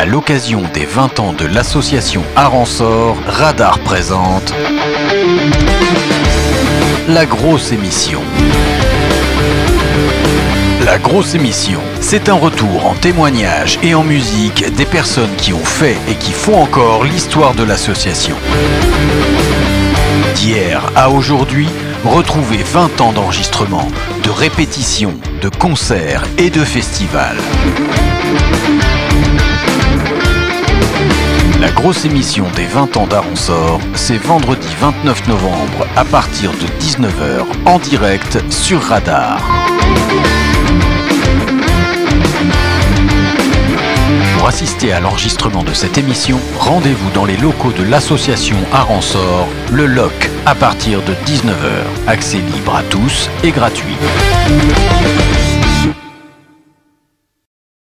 À l'occasion des 20 ans de l'association Aransor, Radar présente La Grosse Émission. La Grosse Émission, c'est un retour en témoignage et en musique des personnes qui ont fait et qui font encore l'histoire de l'association. D'hier à aujourd'hui, retrouvez 20 ans d'enregistrement, de répétitions, de concerts et de festivals. La Grosse Émission des 20 ans d'Aransor, c'est vendredi 29 novembre à partir de 19h en direct sur Radar. Pour assister à l'enregistrement de cette émission, rendez-vous dans les locaux de l'association Aransor, le LOC, à partir de 19h. Accès libre à tous et gratuit.